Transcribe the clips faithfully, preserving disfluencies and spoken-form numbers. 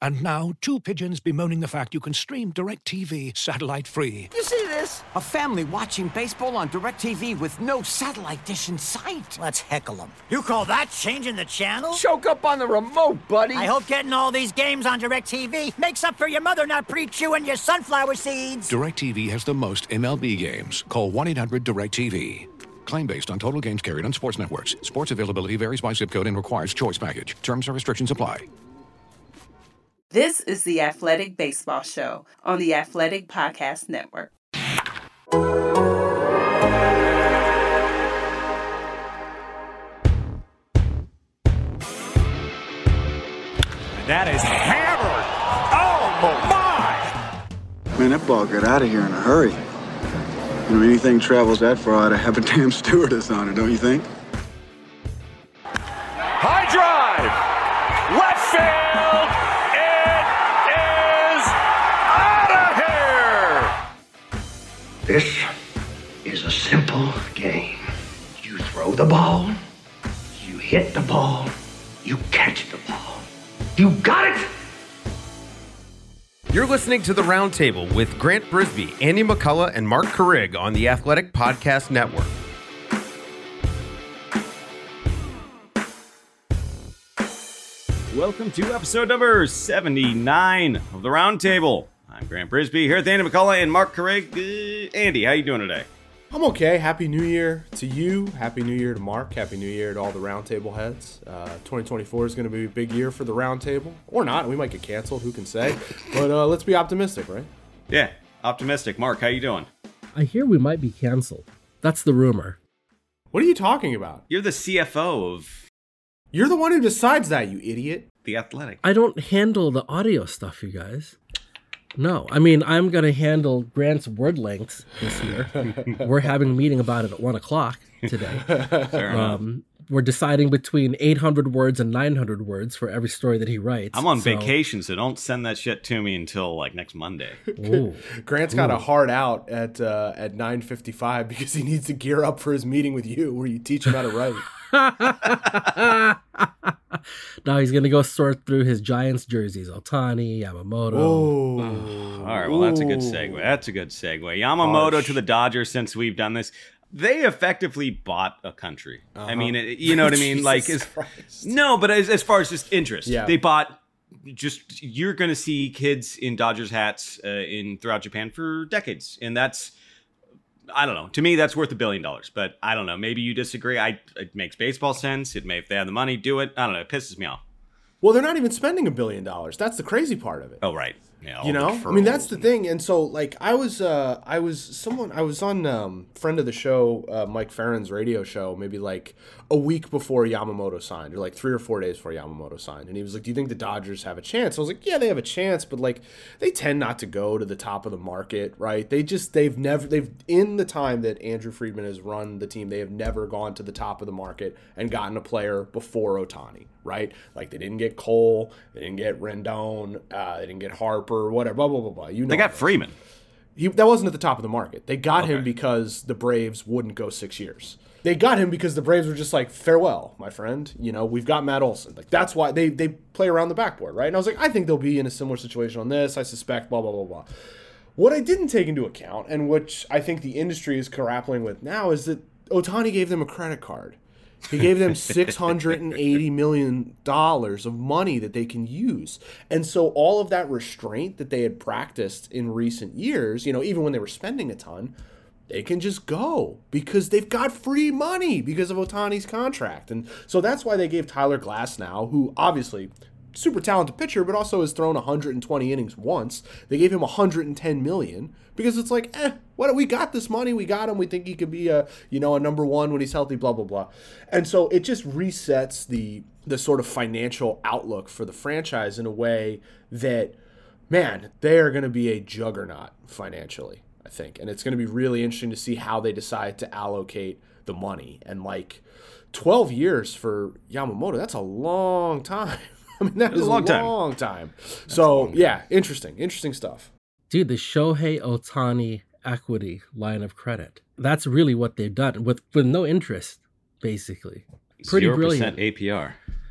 And now, two pigeons bemoaning the fact you can stream DirecTV satellite-free. You see this? A family watching baseball on DirecTV with no satellite dish in sight. Let's heckle them. You call that changing the channel? Choke up on the remote, buddy. I hope getting all these games on DirecTV makes up for your mother not pre-chewing your sunflower seeds. DirecTV has the most M L B games. Call one eight hundred direct T V. Claim based on total games carried on sports networks. Sports availability varies by zip code and requires choice package. Terms and restrictions apply. This is the Athletic Baseball Show on the Athletic Podcast Network. That is hammered. Oh, my. Man, that ball got out of here in a hurry. You know, anything travels that far, I'd have a damn stewardess on it, don't you think? High drive. Left field. It is out of here. This is a simple game. You throw the ball, you hit the ball, you catch the ball. You got it! You're listening to The Roundtable with Grant Brisbee, Andy McCullough, and Mark Carrig on the Athletic Podcast Network. Welcome to episode number seventy-nine of The Roundtable. I'm Grant Brisbee here with Andy McCullough and Mark Carrig. Uh, Andy, how you doing today? I'm okay. Happy New Year to you. Happy New Year to Mark. Happy New Year to all the Roundtable heads. Uh, twenty twenty-four is going to be a big year for the Roundtable. Or not. We might get canceled. Who can say? But uh, let's be optimistic, right? Yeah, optimistic. Mark, how you doing? I hear we might be canceled. That's the rumor. What are you talking about? You're the C F O of You're the one who decides that, you idiot. The Athletic. I don't handle the audio stuff, you guys. No, I mean, I'm going to handle Grant's word lengths this year. We're having a meeting about it at one o'clock today. Fair enough. Um, we're deciding between eight hundred words and nine hundred words for every story that he writes. I'm on so... vacation, so don't send that shit to me until like next Monday. Ooh. Grant's got Ooh. a hard out at uh, at nine fifty-five because he needs to gear up for his meeting with you where you teach him how to write. Now he's going to go sort through his Giants jerseys. Ohtani, Yamamoto. Oh. All right, well, that's a good segue. That's a good segue. Yamamoto Harsh. to the Dodgers since we've done this. They effectively bought a country. Uh-huh. I mean, it, you know what I mean? like, as, No, but as, as far as just interest. Yeah. They bought just, you're going to see kids in Dodgers hats uh, in throughout Japan for decades. And that's, I don't know. To me, that's worth a billion dollars. But I don't know. Maybe you disagree. I It makes baseball sense. It may, if they have the money, do it. I don't know. It pisses me off. Well, they're not even spending a billion dollars. That's the crazy part of it. Oh, right. Yeah, you know, I mean, that's the thing. And so, like, I was, uh, I was someone, I was on um, friend of the show, uh, Mike Farron's radio show, maybe like a week before Yamamoto signed, or like three or four days before Yamamoto signed. And he was like, "Do you think the Dodgers have a chance?" I was like, "Yeah, they have a chance, but like, they tend not to go to the top of the market, right? They just, they've never, they've in the time that Andrew Friedman has run the team, they have never gone to the top of the market and gotten a player before Ohtani." Right? Like, they didn't get Cole, they didn't get Rendon, uh, they didn't get Harper, whatever, blah, blah, blah, blah. You know, they got Freeman. He, that wasn't at the top of the market. They got okay. him because the Braves wouldn't go six years. They got him because the Braves were just like, farewell, my friend. You know, we've got Matt Olson. Like, that's why they, they play around the backboard, right? And I was like, I think they'll be in a similar situation on this. I suspect, blah, blah, blah, blah. What I didn't take into account, and which I think the industry is grappling with now, is that Ohtani gave them a credit card. He gave them six hundred eighty million dollars of money that they can use. And so all of that restraint that they had practiced in recent years, you know, even when they were spending a ton, they can just go because they've got free money because of Ohtani's contract. And so that's why they gave Tyler Glasnow, who obviously super talented pitcher, but also has thrown one hundred twenty innings once. They gave him one hundred ten million dollars because it's like, eh, what? We got this money. We got him. We think he could be a, you know, a number one when he's healthy, blah, blah, blah. And so it just resets the the sort of financial outlook for the franchise in a way that, man, they are going to be a juggernaut financially, I think. And it's going to be really interesting to see how they decide to allocate the money. And like twelve years for Yamamoto, that's a long time. I mean, that is a long, a long time. time. So, long yeah, time. interesting, interesting stuff. Dude, the Shohei Ohtani equity line of credit. That's really what they've done with, with no interest, basically. Pretty zero percent brilliant. A P R.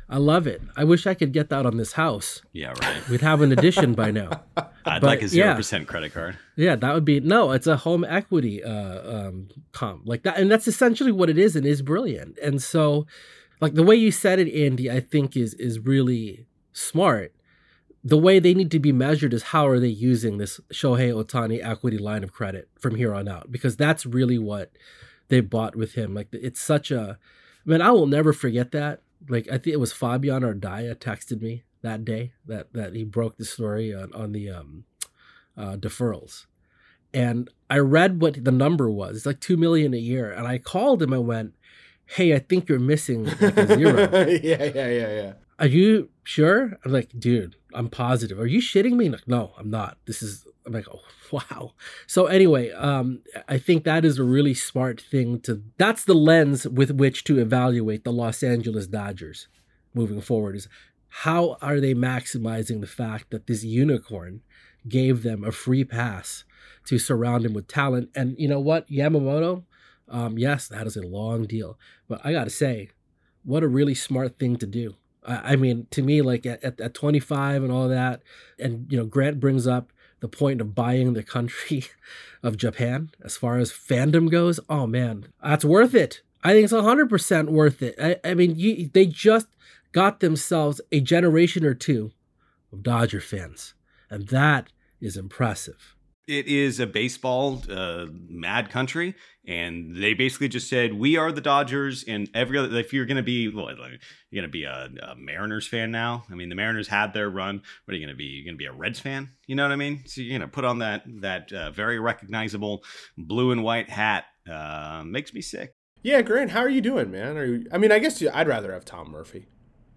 I love it. I wish I could get that on this house. Yeah, right. We'd have an addition by now. I'd But, like a zero yeah. percent credit card. Yeah, that would be no. It's a home equity uh, um, comp like that, and that's essentially what it is, and is brilliant. And so, like the way you said it, Andy, I think is is really smart. The way they need to be measured is how are they using this Shohei Ohtani equity line of credit from here on out, because that's really what they bought with him. Like it's such a, I mean, I will never forget that. Like I think it was Fabian Ardaya texted me that day that that he broke the story on on the um, uh, deferrals, and I read what the number was. It's like two million a year, and I called him and went, "Hey, I think you're missing like a zero." yeah, yeah, yeah, yeah. Are you sure? I'm like, dude, I'm positive. Are you shitting me? Like, no, I'm not. This is, I'm like, oh, wow. So anyway, um, I think that is a really smart thing to, that's the lens with which to evaluate the Los Angeles Dodgers moving forward, is how are they maximizing the fact that this unicorn gave them a free pass to surround him with talent. And you know what, Yamamoto, um, yes, that is a long deal, but I got to say, what a really smart thing to do. I mean, to me, like at, at, at twenty-five and all that, and, you know, Grant brings up the point of buying the country of Japan as far as fandom goes. Oh, man, that's worth it. I think it's one hundred percent worth it. I, I mean, you, they just got themselves a generation or two of Dodger fans, and that is impressive. It is a baseball uh, mad country, and they basically just said, we are the Dodgers, and every other, if you're going to be, well, you're going to be a, a Mariners fan now. I mean, the Mariners had their run. What are you going to be? You're going to be a Reds fan? You know what I mean? So you're going to put on that that uh, very recognizable blue and white hat. Uh, makes me sick. Yeah, Grant, how are you doing, man? Are you, I mean, I guess you, I'd rather have Tom Murphy.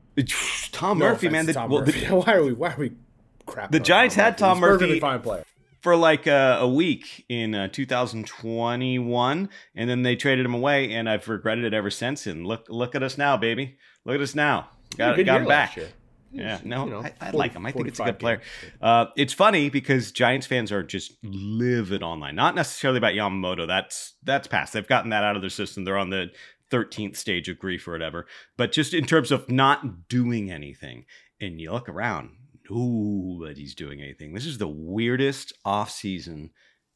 Tom No Murphy, man. offense to The, Tom well, Murphy. the, why are we? Why are we? Crap. the Giants had Tom He's a Murphy. perfectly fine player. For like a, a week in uh, two thousand twenty-one, and then they traded him away, and I've regretted it ever since. And look, look at us now, baby. Look at us now. Got, got him back. Yeah, no, you know, I, I forty, like him. I think it's a good forty-five player. Uh, it's funny because Giants fans are just livid online. Not necessarily about Yamamoto. That's that's past. They've gotten that out of their system. They're on the thirteenth stage of grief or whatever. But just in terms of not doing anything, and you look around, nobody's doing anything. This is the weirdest offseason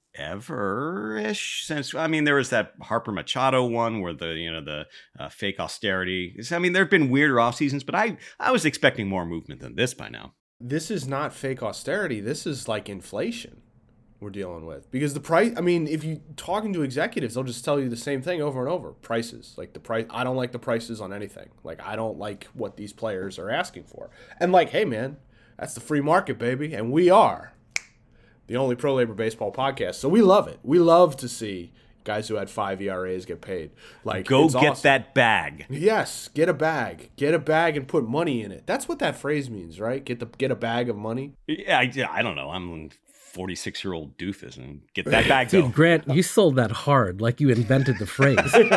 ever-ish since, I mean, there was that Harper Machado one where the, you know, the uh, fake austerity. I mean, there have been weirder off seasons, but I, I was expecting more movement than this by now. This is not fake austerity. This is like inflation we're dealing with, because the price, I mean, if you talking to executives, they'll just tell you the same thing over and over. Prices, like the price. I don't like the prices on anything. Like, I don't like what these players are asking for. And like, hey man, that's the free market, baby. And we are the only pro labor baseball podcast. So we love it. We love to see guys who had five E R As get paid. Like, go it's get awesome. that bag. Yes, get a bag. Get a bag and put money in it. That's what that phrase means, right? Get the get a bag of money. Yeah, I, I don't know. I'm a forty-six-year-old doofus, and get that bag, Dude, though. Grant, you sold that hard, like you invented the phrase.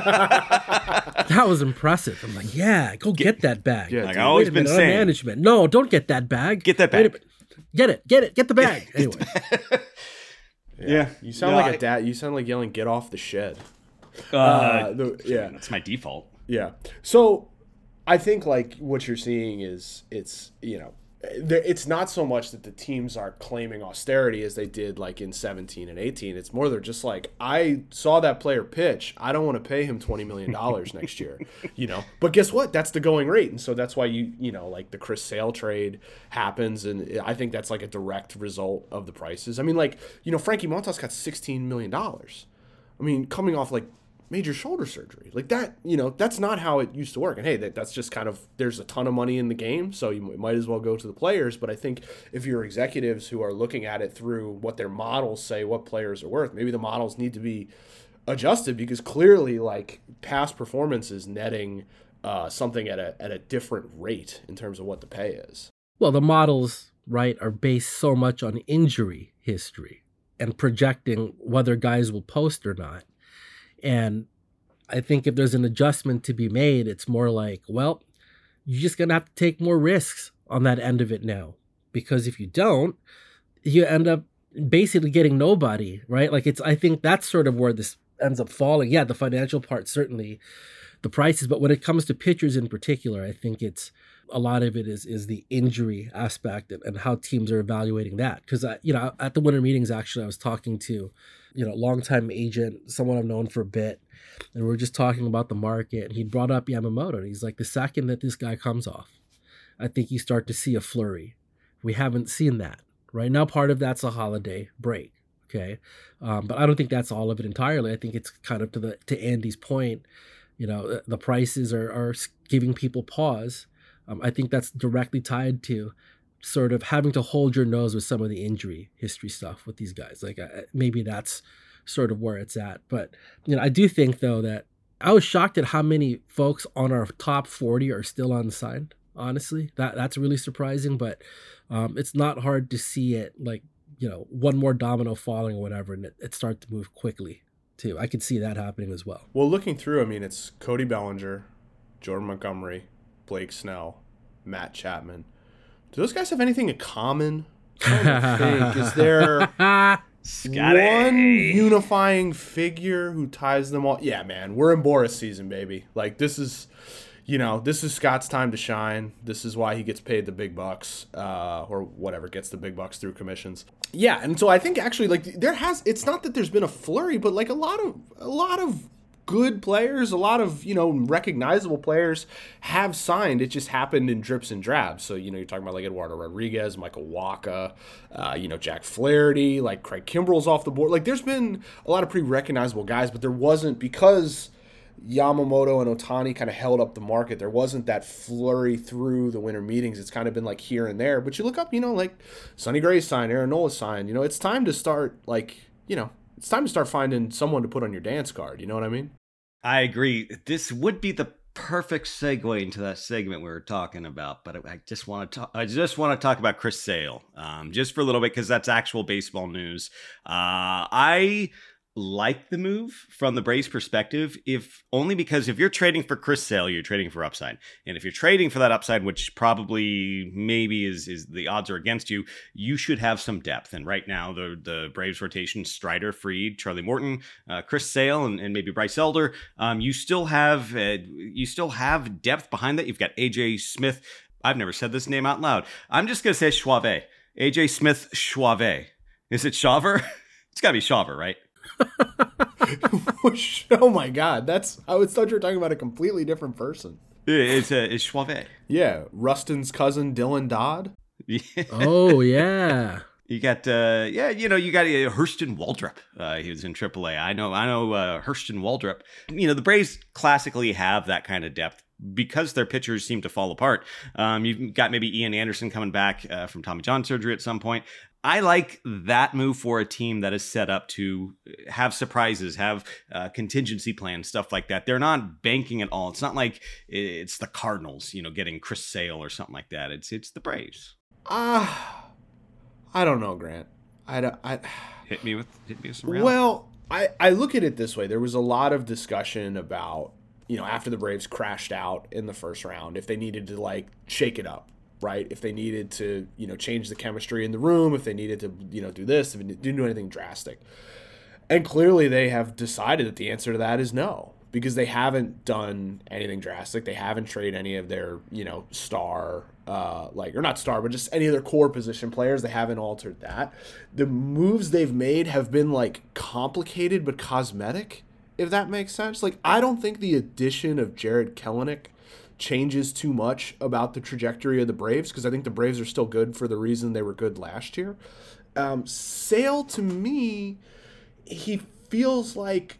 That was impressive. I'm like, yeah, go get, get that bag. Yeah, like dude. I always Wait a been minute, saying. management. No, don't get that bag. Get that Wait a bag. minute. Get it. Get it. Get the bag. Anyway. Yeah. Yeah. You sound No, like I- a dad. You sound like yelling, "Get off the shed." Uh, Uh, the, yeah. That's my default. Yeah. So I think like what you're seeing is it's, you know, there, it's not so much that the teams are claiming austerity as they did like in seventeen and eighteen. It's more they're just like, I saw that player pitch. I don't want to pay him twenty million dollars next year, you know. But guess what? That's the going rate. And so that's why you, you know, like the Chris Sale trade happens. And I think that's like a direct result of the prices. I mean, like, you know, Frankie Montas got sixteen million dollars. I mean, coming off like major shoulder surgery like that, you know, that's not how it used to work. And hey, that, that's just kind of, there's a ton of money in the game, so you might as well go to the players. But I think if you're executives who are looking at it through what their models say what players are worth, maybe the models need to be adjusted, because clearly like past performance is netting uh, something at a at a different rate in terms of what the pay is. Well, the models, right, are based so much on injury history and projecting whether guys will post or not. And I think if there's an adjustment to be made, it's more like, well, you're just going to have to take more risks on that end of it now. Because if you don't, you end up basically getting nobody, right? Like it's, I think that's sort of where this ends up falling. Yeah, the financial part, certainly the prices. But when it comes to pitchers in particular, I think it's a lot of it is is the injury aspect and, and how teams are evaluating that. Because, you know, at the winter meetings, actually, I was talking to, you know, longtime agent, someone I've known for a bit, and we were just talking about the market. And he brought up Yamamoto, and he's like, the second that this guy comes off, I think you start to see a flurry. We haven't seen that. Right now, part of that's a holiday break. Okay. Um, but I don't think that's all of it entirely. I think it's kind of to the to Andy's point, you know, the prices are, are giving people pause. Um, I think that's directly tied to sort of having to hold your nose with some of the injury history stuff with these guys. Like uh, maybe that's sort of where it's at. But, you know, I do think, though, that I was shocked at how many folks on our top forty are still unsigned. Honestly, that that's really surprising. But um, it's not hard to see it, like, you know, one more domino falling or whatever, and it, it starts to move quickly too. I could see that happening as well. Well, looking through, I mean, it's Cody Bellinger, Jordan Montgomery, Blake Snell, Matt Chapman. Do those guys have anything in common? I'm trying to think. Is there one unifying figure who ties them all? Yeah, man, we're in Boris season, baby. Like, this is, you know, this is Scott's time to shine. This is why he gets paid the big bucks, uh, or whatever, gets the big bucks through commissions. Yeah, and so I think actually, like, there has, it's not that there's been a flurry, but like a lot of, a lot of good players, a lot of, you know, recognizable players have signed. It just happened in drips and drabs. So, you know, you're talking about like Eduardo Rodriguez, Michael Wacha, uh, you know, Jack Flaherty, like Craig Kimbrell's off the board. Like, there's been a lot of pretty recognizable guys, but there wasn't, because Yamamoto and Ohtani kind of held up the market, there wasn't that flurry through the winter meetings. It's kind of been like here and there. But you look up, you know, like Sonny Gray's signed, Aaron Nola's signed. You know, it's time to start, like, you know, it's time to start finding someone to put on your dance card. You know what I mean? I agree. This would be the perfect segue into that segment we were talking about, but I just want to talk. I just want to talk about Chris Sale, um, just for a little bit, because that's actual baseball news. Uh, I like the move from the Braves' perspective, if only because if you're trading for Chris Sale, you're trading for upside, and if you're trading for that upside, which probably maybe is is the odds are against you, you should have some depth. And right now, the the Braves rotation: Strider, Fried, Charlie Morton, uh, Chris Sale, and, and maybe Bryce Elder. Um, you still have uh, you still have depth behind that. You've got A J Smith. I've never said this name out loud. I'm just gonna say Schwave. A J Smith Schwave. Is it Shaver? It's gotta be Shaver, right? Oh my God, that's I would thought you were talking about a completely different person. It's uh, it's Schwave. Yeah, Rustin's cousin Dylan Dodd. Yeah. Oh yeah. You got uh, yeah, you know, you got uh, Hurston Waldrop. Uh, he was in triple A. I know, I know uh, Hurston Waldrop. You know, the Braves classically have that kind of depth because their pitchers seem to fall apart. Um, you've got maybe Ian Anderson coming back uh, from Tommy John surgery at some point. I like that move for a team that is set up to have surprises, have uh, contingency plans, stuff like that. They're not banking at all. It's not like it's the Cardinals, you know, getting Chris Sale or something like that. It's it's the Braves. Ah, uh, I don't know, Grant. I don't. I hit me with hit me with some reality. Well, I I look at it this way. There was a lot of discussion about, you know, after the Braves crashed out in the first round, if they needed to like shake it up. Right? If they needed to, you know, change the chemistry in the room, if they needed to, you know, do this, if they didn't do anything drastic. And clearly they have decided that the answer to that is no, because they haven't done anything drastic. They haven't traded any of their, you know, star, uh, like, or not star, but just any of their core position players. They haven't altered that. The moves they've made have been like complicated but cosmetic, if that makes sense. Like, I don't think the addition of Jared Kelenic changes too much about the trajectory of the Braves, because I think the Braves are still good for the reason they were good last year. Um, Sale, to me, he feels like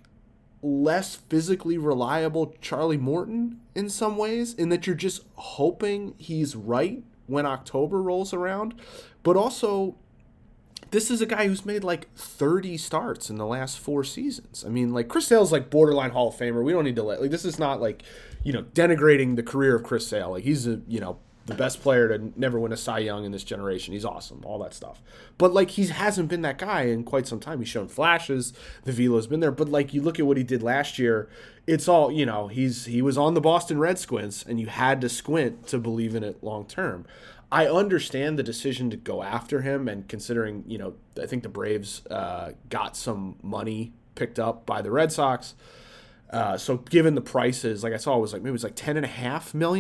less physically reliable Charlie Morton in some ways, in that you're just hoping he's right when October rolls around. But also, this is a guy who's made like thirty starts in the last four seasons. I mean, like, Chris Sale's like borderline Hall of Famer. We don't need to let, like, this is not like, you know, denigrating the career of Chris Sale. Like, he's a, you know, the best player to never win a Cy Young in this generation. He's awesome, all that stuff. But like, he hasn't been that guy in quite some time. He's shown flashes. The velo's been there. But like, you look at what he did last year, it's all, you know, he's he was on the Boston Red Squints, and you had to squint to believe in it long term. I understand the decision to go after him, and considering, you know, I think the Braves uh, got some money picked up by the Red Sox. Uh, so given the prices, like I saw, it was like maybe it was like ten and a half million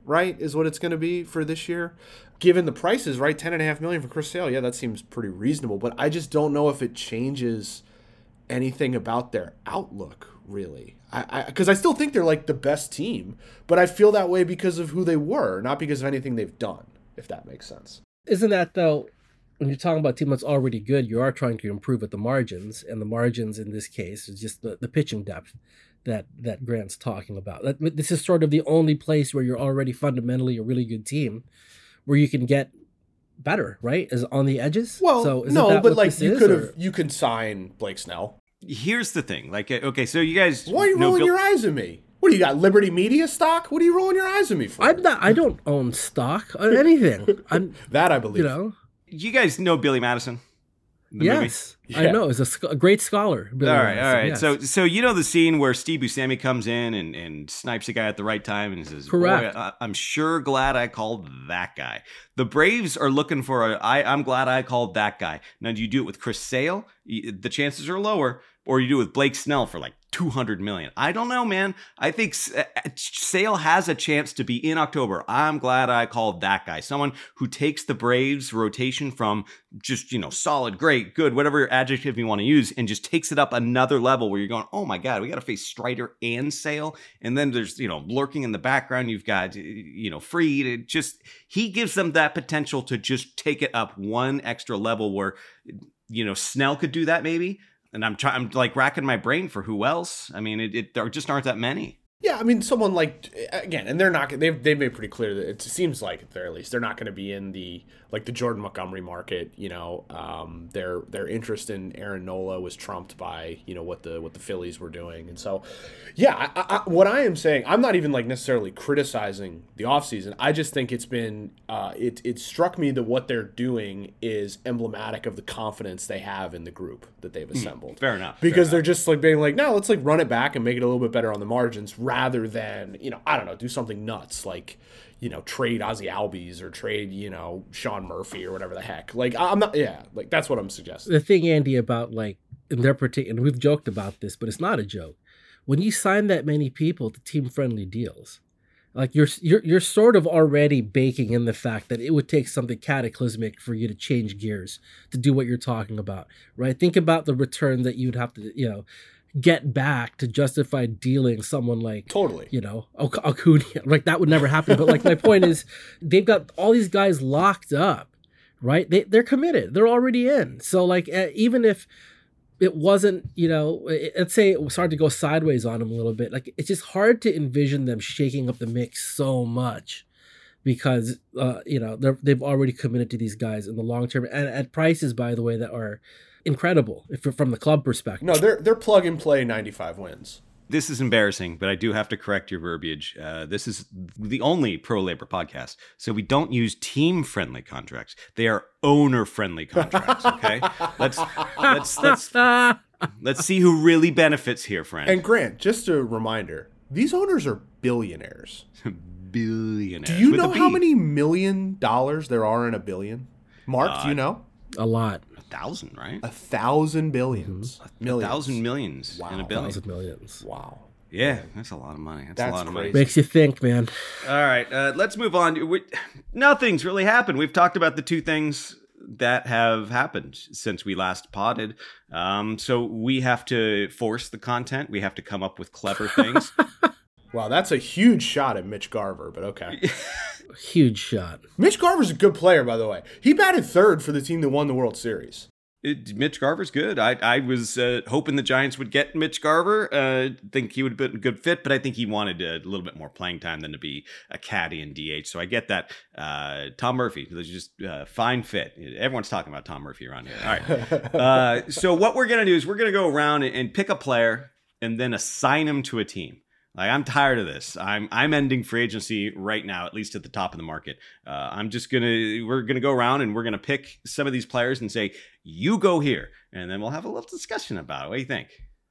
right, is what it's going to be for this year. Given the prices, right, ten and a half million for Chris Sale, yeah, that seems pretty reasonable. But I just don't know if it changes anything about their outlook, really. I because I, I still think they're like the best team, but I feel that way because of who they were, not because of anything they've done, if that makes sense. Isn't that, though, when you're talking about a team that's already good, you are trying to improve at the margins, and the margins in this case is just the, the pitching depth that that Grant's talking about. That, this is sort of the only place where you're already fundamentally a really good team, where you can get better, right? Is on the edges. Well, so isn't no, that but what like this you is, could or- have, you can sign Blake Snell. Here's the thing. Like, okay, so you guys... Why are you know rolling Bill- your eyes at me? What do you got, Liberty Media stock? What are you rolling your eyes at me for? I'm not. I don't own stock on anything. I'm that I believe. You know. You guys know Billy Madison? The Yes, movie? I know. He's a, sc- a great scholar. Billy all right, Madison, all right. yes. So, so you know the scene where Steve Buscemi comes in and, and snipes a guy at the right time and says, Correct. "Boy, I, I'm sure glad I called that guy." The Braves are looking for a. I, I'm glad I called that guy. Now, do you do it with Chris Sale? Y- The chances are lower, or you do it with Blake Snell for like two hundred million. I don't know, man. I think S- uh, Sale has a chance to be in October. I'm glad I called that guy. Someone who takes the Braves rotation from just, you know, solid, great, good, whatever adjective you want to use, and just takes it up another level where you're going, oh my God, we got to face Strider and Sale. And then there's, you know, lurking in the background, you've got, you know, Fried. It just, he gives them that potential to just take it up one extra level where, you know, Snell could do that maybe. And I'm trying, I'm like racking my brain for who else. I mean, it, it there just aren't that many. Yeah, I mean, someone like, again, and they're not, they've, they've made pretty clear that it seems like, at the very least, they're not going to be in the, like, the Jordan Montgomery market, you know, um, their their interest in Aaron Nola was trumped by, you know, what the what the Phillies were doing. And so, yeah, I, I, what I am saying, I'm not even, like, necessarily criticizing the offseason. I just think it's been, uh, it, it struck me that what they're doing is emblematic of the confidence they have in the group that they've assembled. Mm, fair enough. Because fair they're just, like, being like, no, let's, like, run it back and make it a little bit better on the margins, rather than, you know, I don't know, do something nuts like, you know, trade Ozzy Albies or trade, you know, Sean Murphy or whatever the heck. Like, I'm not, yeah, like, that's what I'm suggesting. The thing, Andy, about like in their particular, and we've joked about this, but it's not a joke. When you sign that many people to team-friendly deals, like you're you're you're sort of already baking in the fact that it would take something cataclysmic for you to change gears to do what you're talking about, right? Think about the return that you'd have to, you know, get back to justify dealing someone like, totally, you know, Acuna. Like that would never happen. But like my point is, they've got all these guys locked up, right? They they're committed. They're already in. So like uh, even if it wasn't, you know, it, let's say it was hard to go sideways on them a little bit. Like it's just hard to envision them shaking up the mix so much because uh, you know they're they've already committed to these guys in the long term and at prices, by the way, that are incredible if from the club perspective. No, they're they're plug and play ninety-five wins. This is embarrassing, but I do have to correct your verbiage. Uh, this is the only pro labor podcast, so we don't use team friendly contracts. They are owner friendly contracts. Okay, let's let's let's let's see who really benefits here, friend. And Grant, just a reminder: these owners are billionaires. Billionaires. Do you with know a B. how many million dollars there are in a billion? Mark, Uh, do you know? A lot. A thousand, right? A thousand billions. Mm-hmm. Millions. A thousand millions Wow. in a billion. Thousand millions. Wow. Yeah, that's a lot of money. That's, That's a lot of money. crazy. Makes you think, man. All right, uh, let's move on. We, nothing's really happened. We've talked about the two things that have happened since we last potted. Um, so we have to force the content. We have to come up with clever things. Wow, that's a huge shot at Mitch Garver, but okay. Huge shot. Mitch Garver's a good player, by the way. He batted third for the team that won the World Series. It, Mitch Garver's good. I I was uh, hoping the Giants would get Mitch Garver. Uh, think he would have been a good fit, but I think he wanted a little bit more playing time than to be a caddy in D H. So I get that. Uh, Tom Murphy, there's just uh, fine fit. Everyone's talking about Tom Murphy around here. All right. Uh, so what we're gonna do is we're gonna go around and, and pick a player and then assign him to a team. Like, I'm tired of this. I'm I'm ending free agency right now, at least at the top of the market. Uh, I'm just gonna we're gonna go around and we're gonna pick some of these players and say, you go here, and then we'll have a little discussion about it. What do you think?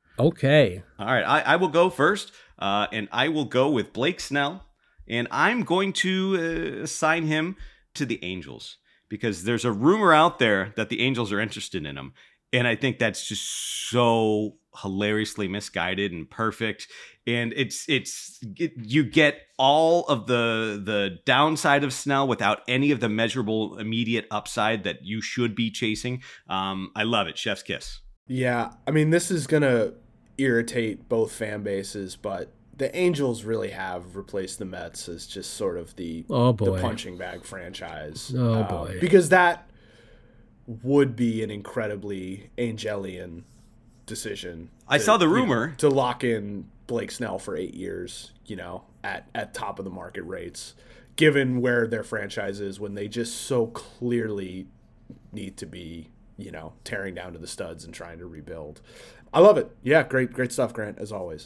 Okay. All right, I, I will go first, uh, and I will go with Blake Snell, and I'm going to uh, assign him to the Angels because there's a rumor out there that the Angels are interested in him, and I think that's just so hilariously misguided and perfect. And it's it's it, you get all of the the downside of Snell without any of the measurable immediate upside that you should be chasing. Um, I love it. Chef's kiss. Yeah, I mean, this is gonna irritate both fan bases, but the Angels really have replaced the Mets as just sort of the oh boy. the punching bag franchise. Oh um, boy, because that would be an incredibly Angelian decision. I to, saw the you rumor know, to lock in Blake Snell for eight years, you know, at, at top of the market rates, given where their franchise is when they just so clearly need to be, you know, tearing down to the studs and trying to rebuild. I love it. Yeah, great, great stuff, Grant, as always.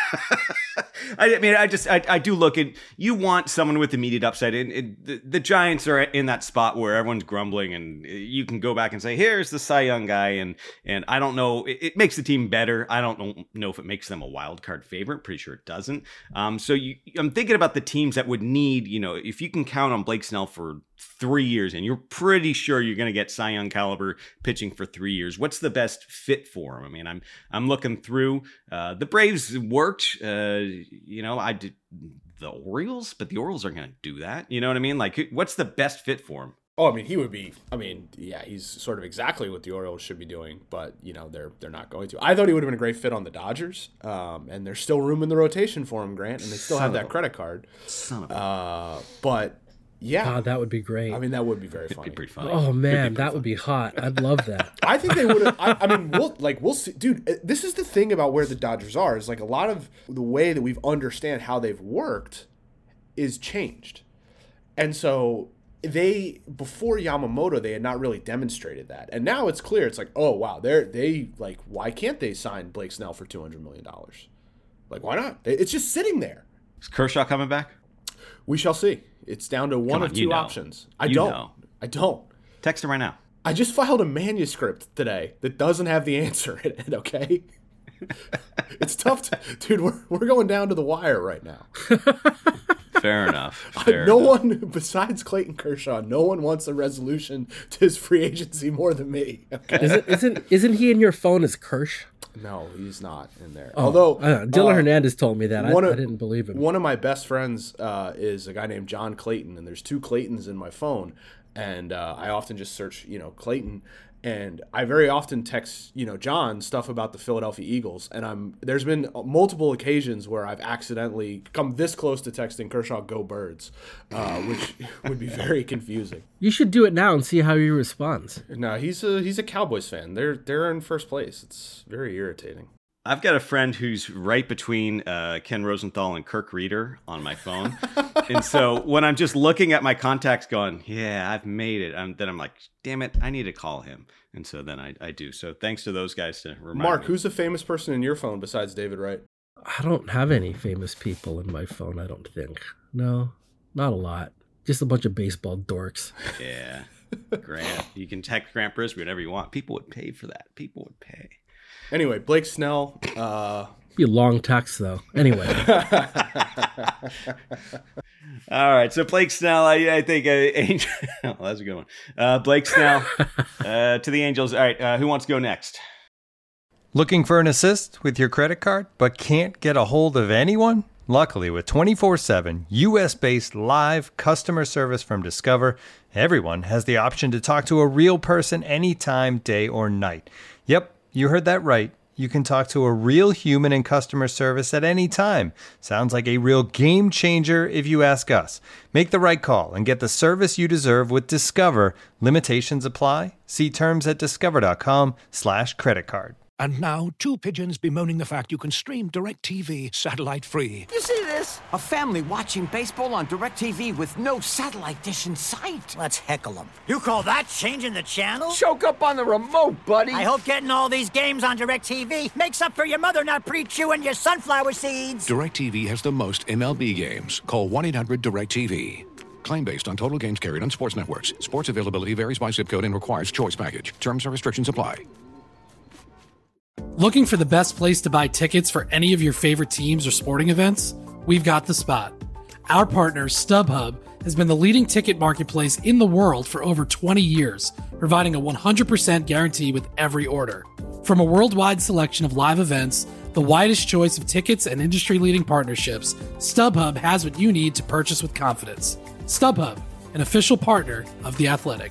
I mean, I just, I, I do look at, you want someone with immediate upside. And it, the, the Giants are in that spot where everyone's grumbling, and you can go back and say, here's the Cy Young guy. And, and I don't know, it, it makes the team better. I don't know, know if it makes them a wild card favorite. Pretty sure it doesn't. Um, so you, I'm thinking about the teams that would need, you know, if you can count on Blake Snell for three years and you're pretty sure you're going to get Cy Young caliber pitching for three years, what's the best fit for him? I mean, I'm, I'm looking through, uh, the Braves worked, uh, you know, I did the Orioles, but the Orioles aren't going to do that. You know what I mean? Like, what's the best fit for him? Oh, I mean, he would be. I mean, yeah, he's sort of exactly what the Orioles should be doing, but you know, they're they're not going to. I thought he would have been a great fit on the Dodgers, um, and there's still room in the rotation for him, Grant, and they still Son have of that a- credit card. Son of a- Uh, but yeah, God, that would be great. I mean, that would be very It'd funny. be pretty funny. Oh man, that would be hot. I'd love that. I think they would have. I, I mean, we'll like we'll see, dude. This is the thing about where the Dodgers are. Is like a lot of the way that we've understand how they've worked is changed, and so they before Yamamoto they had not really demonstrated that, and now it's clear. It's like, oh wow, they're they like why can't they sign Blake Snell for two hundred million dollars? Like why not? It's just sitting there. Is Kershaw coming back? We shall see. It's down to one on, of you two know. options. I You don't. know. I don't. Text him right now. I just filed a manuscript today that doesn't have the answer in it, okay? It's tough to, dude, we're, we're going down to the wire right now. Fair enough. Fair no enough. one, besides Clayton Kershaw, no one wants a resolution to his free agency more than me, okay? Isn't isn't isn't he in your phone as Kirsch? No, he's not in there. Oh, Although uh, Dylan uh, Hernandez told me that. I, one of- I didn't believe him. One of my best friends uh, is a guy named John Clayton, and there's two Claytons in my phone, and uh, I often just search, you know, Clayton, and I very often text, you know, John stuff about the Philadelphia Eagles, and I'm there's been multiple occasions where I've accidentally come this close to texting Kershaw "Go Birds," uh, which would be very confusing. You should do it now and see how he responds. No, he's a he's a Cowboys fan. They're they're in first place. It's very irritating. I've got a friend who's right between uh, Ken Rosenthal and Kirk Reeder on my phone. And so when I'm just looking at my contacts going, yeah, I've made it. I'm, then I'm like, damn it, I need to call him. And so then I, I do. So thanks to those guys to remind Mark, me. who's a famous person in your phone besides David Wright? I don't have any famous people in my phone, I don't think. No, not a lot. Just a bunch of baseball dorks. Yeah. Grant. You can text Grant Brisby whenever you want. People would pay for that. People would pay. Anyway, Blake Snell. Uh... Be a long text, though. Anyway. All right. So Blake Snell, I, I think, uh, Angel. Oh, that's a good one. Uh, Blake Snell uh, to the Angels. All right. Uh, who wants to go next? Looking for an assist with your credit card, but can't get a hold of anyone? Luckily, with twenty-four seven U S-based live customer service from Discover, everyone has the option to talk to a real person anytime, day or night. Yep, you heard that right. You can talk to a real human in customer service at any time. Sounds like a real game changer if you ask us. Make the right call and get the service you deserve with Discover. Limitations apply. See terms at discover.com slash credit card. And now, two pigeons bemoaning the fact you can stream DirecTV satellite-free. You see this? A family watching baseball on DirecTV with no satellite dish in sight. Let's heckle them. You call that changing the channel? Choke up on the remote, buddy. I hope getting all these games on DirecTV makes up for your mother not pre-chewing your sunflower seeds. DirecTV has the most M L B games. Call one eight hundred direct T V. Claim based on total games carried on sports networks. Sports availability varies by zip code and requires choice package. Terms and restrictions apply. Looking for the best place to buy tickets for any of your favorite teams or sporting events? We've got the spot. Our partner, StubHub, has been the leading ticket marketplace in the world for over twenty years, providing a one hundred percent guarantee with every order. From a worldwide selection of live events, the widest choice of tickets, and industry-leading partnerships, StubHub has what you need to purchase with confidence. StubHub, an official partner of The Athletic.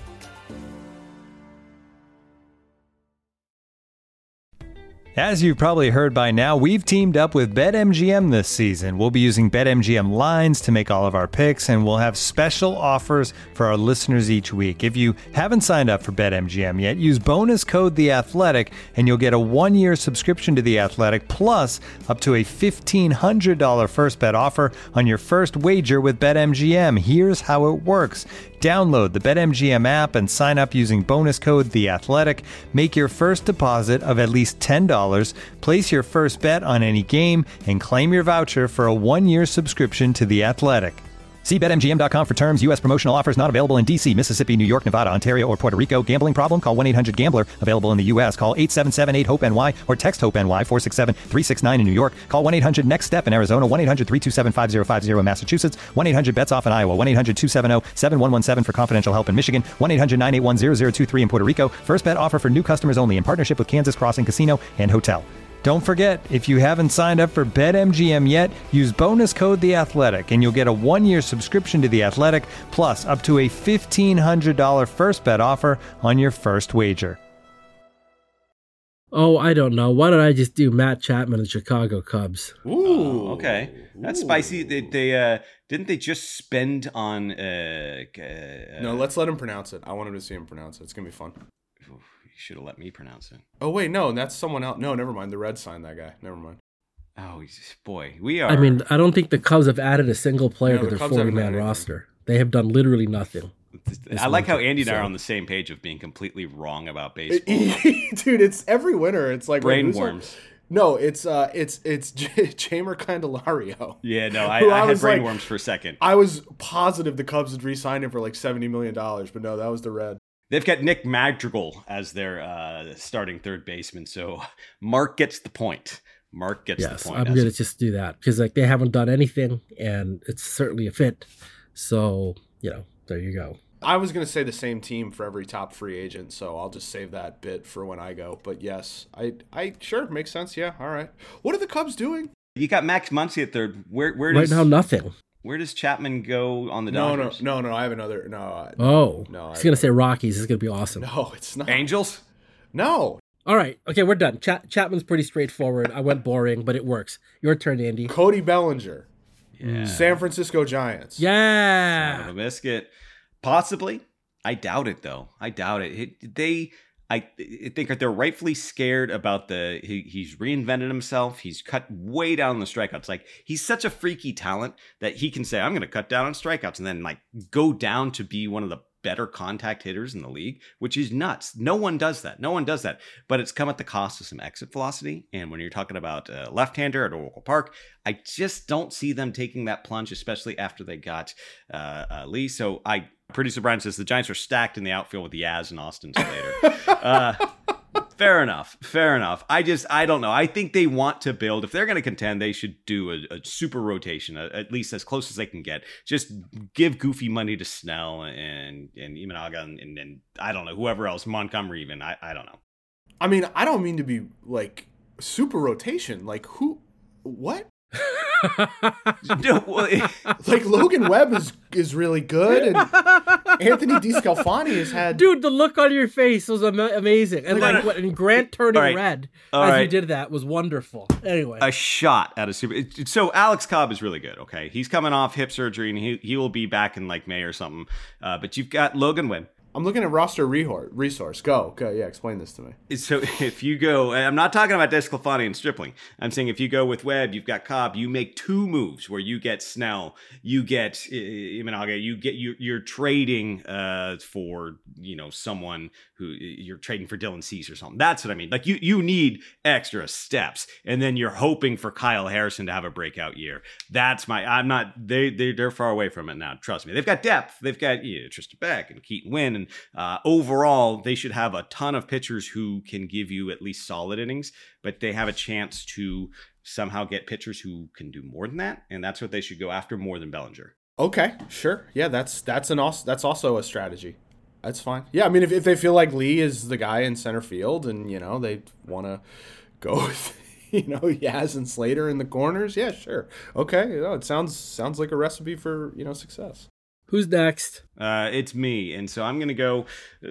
As you've probably heard by now, we've teamed up with BetMGM this season. We'll be using BetMGM lines to make all of our picks, and we'll have special offers for our listeners each week. If you haven't signed up for BetMGM yet, use bonus code The Athletic, and you'll get a one-year subscription to The Athletic, plus up to a fifteen hundred dollars first bet offer on your first wager with BetMGM. Here's how it works. Download the BetMGM app and sign up using bonus code The Athletic. Make your first deposit of at least ten dollars, place your first bet on any game, and claim your voucher for a one-year subscription to The Athletic. See Bet M G M dot com for terms. U S promotional offers not available in D C, Mississippi, New York, Nevada, Ontario, or Puerto Rico. Gambling problem? Call one eight hundred gambler. Available in the U S. Call eight seven seven eight hope N Y or text HOPE-NY four six seven three six nine in New York. Call one eight hundred next step in Arizona. one eight hundred three two seven five zero five zero in Massachusetts. one eight hundred bets off in Iowa. one eight hundred two seven zero seven one one seven for confidential help in Michigan. one eight hundred nine eight one zero zero two three in Puerto Rico. First bet offer for new customers only in partnership with Kansas Crossing Casino and Hotel. Don't forget, if you haven't signed up for BetMGM yet, use bonus code The Athletic, and you'll get a one-year subscription to The Athletic, plus up to a fifteen hundred dollars first bet offer on your first wager. Oh, I don't know. Why don't I just do Matt Chapman and Chicago Cubs? Ooh, okay, that's Ooh. spicy. They, they uh, didn't they just spend on? Uh, uh, no, let's let him pronounce it. I want him to see him pronounce it. It's gonna be fun. You should have let me pronounce it. Oh wait, no, that's someone else. No, never mind. The Reds signed that guy. Never mind. Oh boy, we are. I mean, I don't think the Cubs have added a single player No, to the their Cubs haven't forty-man done roster. They have done literally nothing. I like how Andy and I so. are on the same page of being completely wrong about baseball. Dude, it's every winter. It's like brain wait, worms. Like, no, it's uh, it's it's J- Jamer Candelario. Yeah, no, I, I, I had was brain like, worms for a second. I was positive the Cubs had re-signed him for like seventy million dollars, but no, that was the Red. They've got Nick Madrigal as their uh, starting third baseman, so Mark gets the point. Mark gets yes, the point. I'm going to just do that because like they haven't done anything, and it's certainly a fit. So, you know, there you go. I was going to say the same team for every top free agent, so I'll just save that bit for when I go. But yes, I, I sure makes sense. Yeah, all right. What are the Cubs doing? You got Max Muncy at third. Where, where right does now nothing? Where does Chapman go on the no, Dodgers? No, no, no, I have another. No. Oh, no. I was going to say Rockies. It's going to be awesome. No, it's not. Angels? No. All right. Okay, we're done. Ch- Chapman's pretty straightforward. I went boring, but it works. Your turn, Andy. Cody Bellinger. Yeah. San Francisco Giants. Yeah. Son of a biscuit. Possibly. I doubt it, though. I doubt it. it they... I think they're rightfully scared about the he, he's reinvented himself. He's cut way down the strikeouts. Like he's such a freaky talent that he can say, I'm going to cut down on strikeouts and then like go down to be one of the better contact hitters in the league, which is nuts. No one does that. No one does that. But it's come at the cost of some exit velocity. And when you're talking about a left-hander at Oracle Park, I just don't see them taking that plunge, especially after they got uh, uh, Lee. So I Producer Brian says the Giants are stacked in the outfield with Yaz and Austin Slater. uh, fair enough. Fair enough. I just, I don't know. I think they want to build. If they're going to contend, they should do a, a super rotation, a, at least as close as they can get. Just give goofy money to Snell and and Imanaga and, and, and I don't know, whoever else, Montgomery even. I, I don't know. I mean, I don't mean to be like super rotation. Like who, what? No, well, it, like Logan Webb is is really good, and Anthony DeScalfani has had. Dude, the look on your face was am- amazing, and like, like what, and Grant turning right. red all as right. you did that was wonderful. Anyway, a shot at a super. It, so Alex Cobb is really good. Okay, he's coming off hip surgery, and he he will be back in like May or something. Uh, but you've got Logan Webb. I'm looking at roster resource. Go, go, yeah. Explain this to me. So if you go, I'm not talking about DeSclafani and Stripling. I'm saying if you go with Webb, you've got Cobb. You make two moves where you get Snell, you get uh, Imanaga, you get you, you're trading uh, for you know someone who you're trading for Dylan Cease or something. That's what I mean. Like you you need extra steps, and then you're hoping for Kyle Harrison to have a breakout year. That's my. I'm not. They they they're far away from it now. Trust me. They've got depth. They've got yeah, Tristan Beck and Keaton Wynn and. Uh, overall, they should have a ton of pitchers who can give you at least solid innings, but they have a chance to somehow get pitchers who can do more than that, and that's what they should go after more than Bellinger. Okay, sure, yeah, that's that's an also that's also a strategy. That's fine. Yeah, I mean, if, if they feel like Lee is the guy in center field and, you know, they want to go with, you know, Yaz and Slater in the corners, yeah, sure. Okay, you know, it sounds sounds like a recipe for, you know, success. Who's next? Uh, it's me, and so I'm gonna go.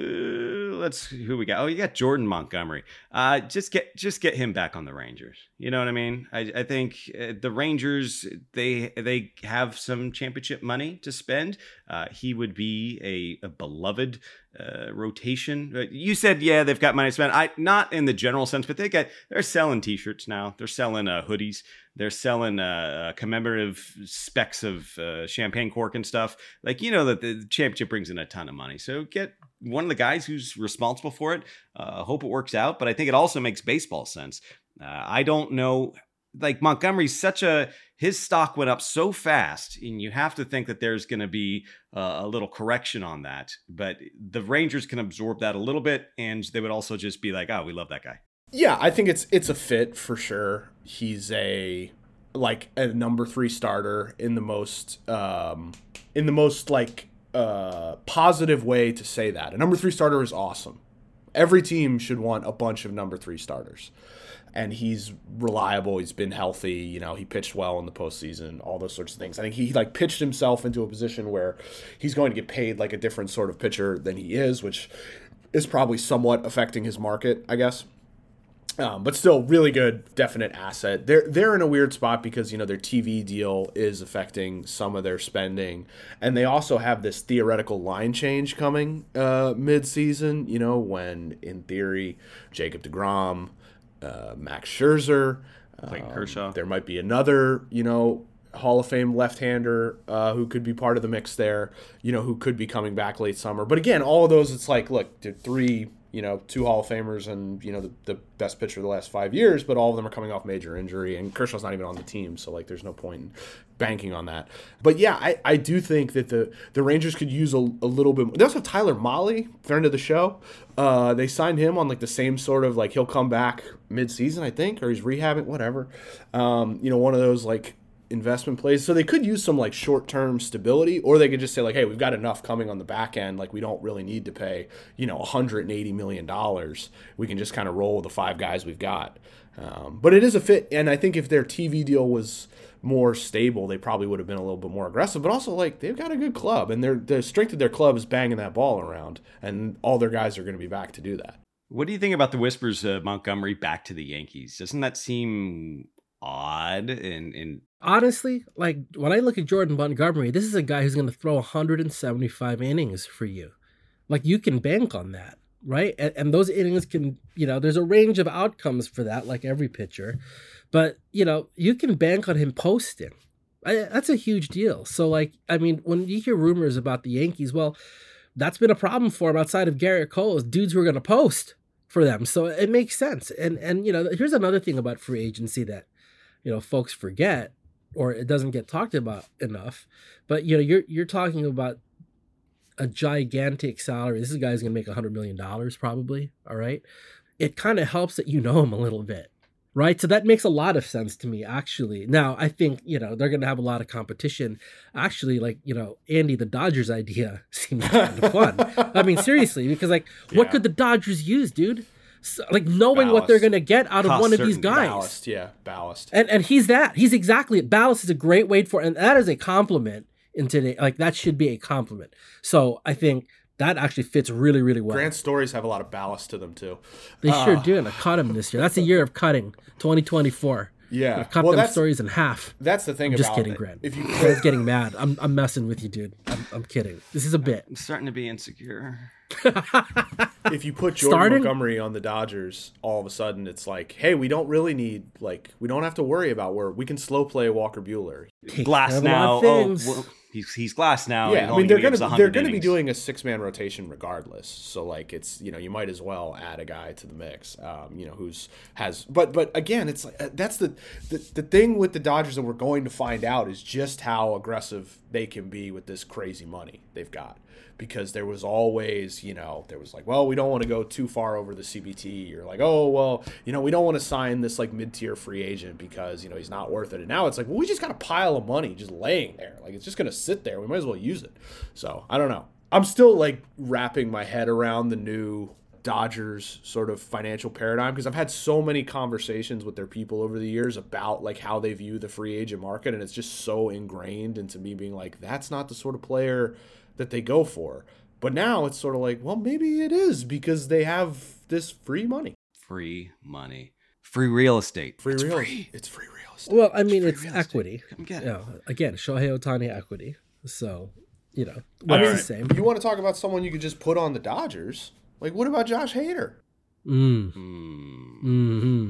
Uh, let's who we got. Oh, you got Jordan Montgomery. Uh, just get just get him back on the Rangers. You know what I mean? I, I think uh, the Rangers they they have some championship money to spend. Uh, he would be a, a beloved uh, rotation. You said yeah, they've got money to spend. I not in the general sense, but they got they're selling T-shirts now. They're selling uh, hoodies. They're selling uh, commemorative specks of uh, champagne cork and stuff. Like, you know that the championship brings in a ton of money. So get one of the guys who's responsible for it. Uh, hope it works out. But I think it also makes baseball sense. Uh, I don't know. Like Montgomery's such a, his stock went up so fast, and you have to think that there's going to be uh, a little correction on that. But the Rangers can absorb that a little bit, and they would also just be like, oh, we love that guy. Yeah, I think it's it's a fit for sure. He's a like a number three starter in the most um, in the most like uh, positive way to say that. A number three starter is awesome. Every team should want a bunch of number three starters. And he's reliable. He's been healthy. You know, he pitched well in the postseason, all those sorts of things. I think he like pitched himself into a position where he's going to get paid like a different sort of pitcher than he is, which is probably somewhat affecting his market, I guess. Um, but still, really good, definite asset. They're they're in a weird spot because, you know, their T V deal is affecting some of their spending, and they also have this theoretical line change coming uh, mid-season. You know, when in theory, Jacob deGrom, uh, Max Scherzer, Clayton um, Kershaw, there might be another, you know, Hall of Fame left-hander uh, who could be part of the mix there. You know, who could be coming back late summer. But again, all of those, it's like, look, they're three. You know, two Hall of Famers and, you know, the, the best pitcher of the last five years, but all of them are coming off major injury, and Kershaw's not even on the team, so, like, there's no point in banking on that. But, yeah, I, I do think that the, the Rangers could use a, a little bit more. They also have Tyler Mahle, friend of the show. Uh, they signed him on, like, the same sort of, like, he'll come back mid-season, I think, or he's rehabbing, whatever. Um, you know, one of those, like, investment plays. So they could use some like short-term stability, or they could just say like, hey, we've got enough coming on the back end. Like we don't really need to pay, you know, one hundred eighty million dollars. We can just kind of roll with the five guys we've got. Um, but it is a fit. And I think if their T V deal was more stable, they probably would have been a little bit more aggressive, but also like they've got a good club, and their the strength of their club is banging that ball around, and all their guys are going to be back to do that. What do you think about the whispers of Montgomery back to the Yankees? Doesn't that seem odd? And, and honestly, like when I look at Jordan Montgomery, this is a guy who's going to throw one hundred seventy-five innings for you. Like you can bank on that, right? And, and those innings can, you know, there's a range of outcomes for that, like every pitcher. But, you know, you can bank on him posting. I, that's a huge deal. So, like, I mean, when you hear rumors about the Yankees, well, that's been a problem for him outside of Garrett Cole, is dudes who are going to post for them. So it makes sense. And, and you know, here's another thing about free agency that, you know, folks forget, or it doesn't get talked about enough. But, you know, you're you're talking about a gigantic salary. This guy's going to make one hundred million dollars probably, all right? It kind of helps that you know him a little bit, right? So that makes a lot of sense to me, actually. Now, I think, you know, they're going to have a lot of competition. Actually, like, you know, Andy, the Dodgers idea seems kind of fun. I mean, seriously, because, like, yeah. what could the Dodgers use, dude? So, like knowing ballast. What they're going to get out of Cost one of these guys. Ballast, yeah, ballast. And and he's that. He's exactly it. Ballast is a great word for it. And that is a compliment in today. Like that should be a compliment. So I think that actually fits really, really well. Grant stories have a lot of ballast to them too. They uh, sure do. And I cut him this year. That's a year of cutting, twenty twenty-four. Yeah. Cut well, them stories in half. That's the thing I'm about just kidding, it. Grant. If you Grant's getting mad. I'm I'm messing with you, dude. I'm, I'm kidding. This is a bit. I'm starting to be insecure. If you put Jordan Starting? Montgomery on the Dodgers, all of a sudden it's like, hey, we don't really need, like, we don't have to worry about where we can slow play Walker Buehler. Glass now. Oh, well, he's he's Glass now. Yeah, I mean they're gonna they're gonna be doing a six man rotation regardless. So like it's you know you might as well add a guy to the mix. Um, you know who's has but but again it's like that's the, the the thing with the Dodgers that we're going to find out is just how aggressive they can be with this crazy money they've got. Because there was always, you know, there was like, well, we don't want to go too far over the C B T. You're like, oh, well, you know, we don't want to sign this like mid-tier free agent because, you know, he's not worth it. And now it's like, well, we just got a pile of money just laying there. Like, it's just going to sit there. We might as well use it. So, I don't know. I'm still like wrapping my head around the new Dodgers sort of financial paradigm, because I've had so many conversations with their people over the years about like how they view the free agent market, and it's just so ingrained into me being like, that's not the sort of player that they go for. But now it's sort of like, well, maybe it is, because they have this free money. Free money. Free real estate. Free it's real free. It's free real estate. Well, I mean, it's, it's equity. Come get it. You know, again, Shohei Ohtani equity. So, you know, I mean, it's the same. You want to talk about someone you could just put on the Dodgers? Like, what about Josh Hader? Mm. Mm. Mm-hmm.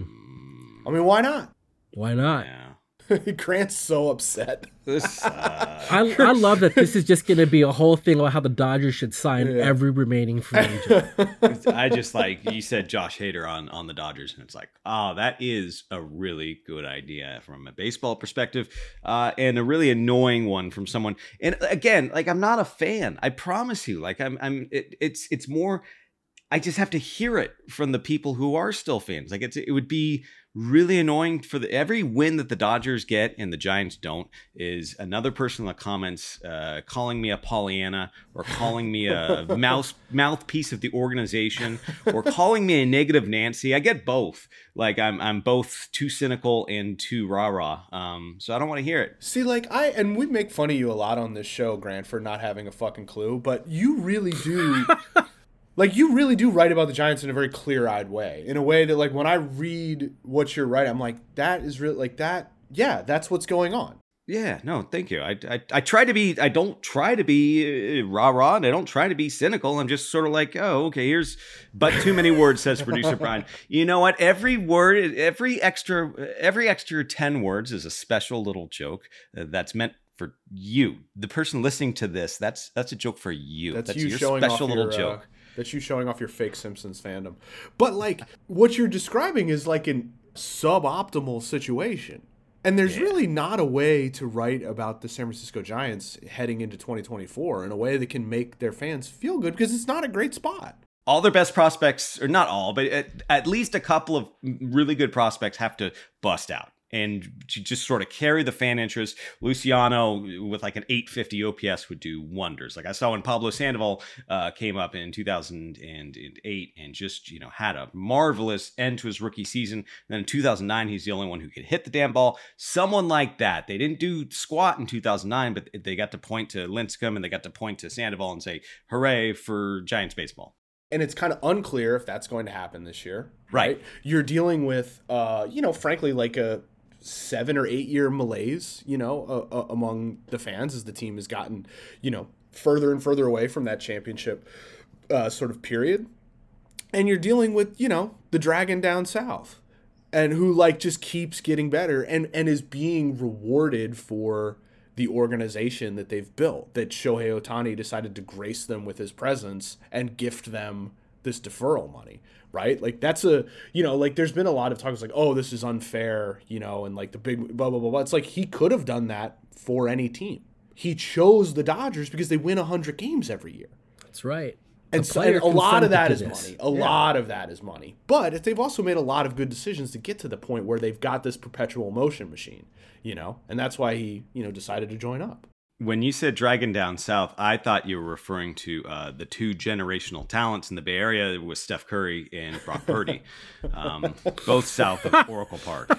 I mean, why not? Why not? Yeah. Grant's so upset. This, uh... I, I love that this is just going to be a whole thing about how the Dodgers should sign Yeah. every remaining free agent. I just like, you said Josh Hader on, on the Dodgers, and it's like, oh, that is a really good idea from a baseball perspective, uh, and a really annoying one from someone. And again, like, I'm not a fan. I promise you. Like, I'm, I'm. It, it's, it's more. I just have to hear it from the people who are still fans. Like, it's, it would be really annoying for the every win that the Dodgers get and the Giants don't is another person in the comments uh, calling me a Pollyanna, or calling me a mouse mouthpiece of the organization, or calling me a negative Nancy. I get both. Like, I'm I'm both too cynical and too rah rah. Um, so I don't want to hear it. See, like, I and we make fun of you a lot on this show, Grant, for not having a fucking clue, but you really do. Like, you really do write about the Giants in a very clear-eyed way. In a way that, like, when I read what you're writing, I'm like, that is really, like, that, yeah, that's what's going on. Yeah, no, thank you. I, I I try to be, I don't try to be uh, rah-rah, and I don't try to be cynical. I'm just sort of like, oh, okay, here's, but too many words, says producer Brian. You know what? Every word, every extra, every extra ten words is a special little joke uh, that's meant for you. The person listening to this, that's that's a joke for you. That's, that's you your showing special off little your, joke. Uh, That's you showing off your fake Simpsons fandom. But, like, what you're describing is, like, an suboptimal situation. And there's yeah. really not a way to write about the San Francisco Giants heading into twenty twenty-four in a way that can make their fans feel good, because it's not a great spot. All their best prospects, or not all, but at, at least a couple of really good prospects have to bust out and just sort of carry the fan interest. Luciano with like an eight fifty O P S would do wonders. Like I saw when Pablo Sandoval uh, came up in two thousand eight and just, you know, had a marvelous end to his rookie season. And then in two thousand nine, he's the only one who could hit the damn ball. Someone like that. They didn't do squat in two thousand nine, but they got to point to Lincecum and they got to point to Sandoval and say, hooray for Giants baseball. And it's kind of unclear if that's going to happen this year. Right. right? You're dealing with, uh, you know, frankly, like a seven or eight year malaise, you know, uh, uh, among the fans as the team has gotten, you know, further and further away from that championship uh, sort of period. And you're dealing with, you know, the dragon down south, and who like just keeps getting better and, and is being rewarded for the organization that they've built, that Shohei Ohtani decided to grace them with his presence and gift them this deferral money, right? Like that's a, you know, like there's been a lot of talks like, oh, this is unfair, you know, and like the big blah, blah, blah, blah. It's like he could have done that for any team. He chose the Dodgers because they win one hundred games every year. That's right. And, so, and a lot of that is money. A yeah. lot of that is money. But they've also made a lot of good decisions to get to the point where they've got this perpetual motion machine, you know, and that's why he, you know, decided to join up. When you said Dragon Down South, I thought you were referring to uh, the two generational talents in the Bay Area with Steph Curry and Brock Purdy, um, both south of Oracle Park.